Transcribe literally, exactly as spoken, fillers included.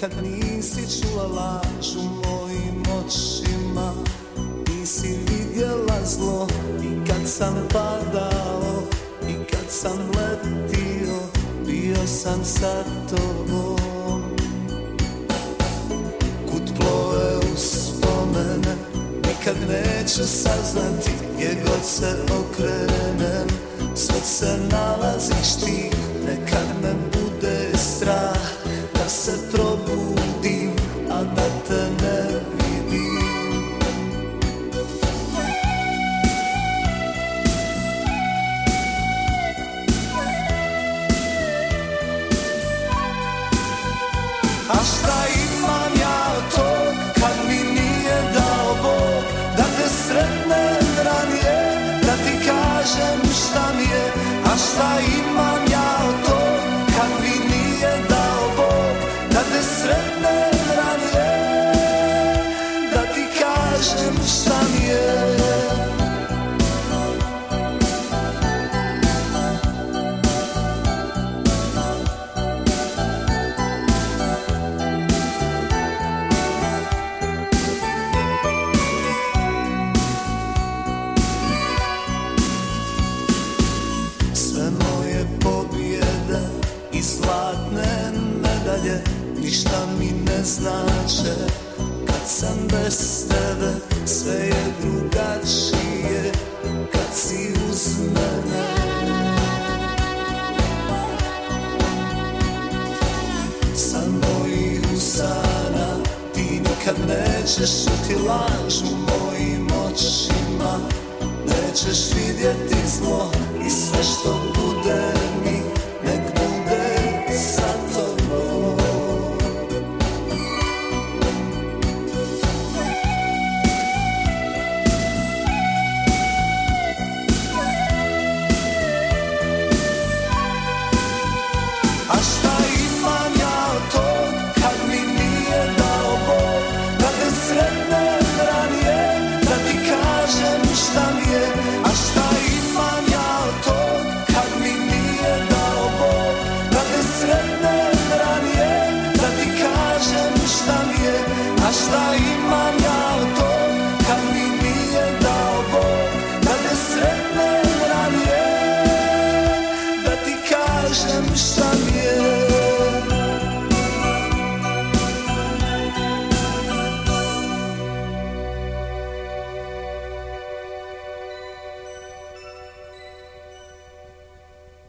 nikad nisi čula laž u mojim očima, nisi vidjela zlo i kad sam padao i kad sam letio, bio sam sa tobom. Kud plove uspomene, nikad neću saznati, gdje god se okrenem, svud se nalaziš ti. Nekad me bude strah da se probudim, a da te ne vidim. A šta imam ja od tog, kad mi nije dao Bog da te sretnem ranije, da ti kažem šta mi je. A šta imam ja od tog, kad mi nije dao Bog da te sretnem ranije, da ti kažem šta mi je. Zlatne medalje ništa mi ne znače, kad sam bez tebe sve je drugačije, kad si uz mene. San mojih usana, ti nikad nećeš čuti laž u mojim očima, nećeš vidjeti zlo i sve što bude mi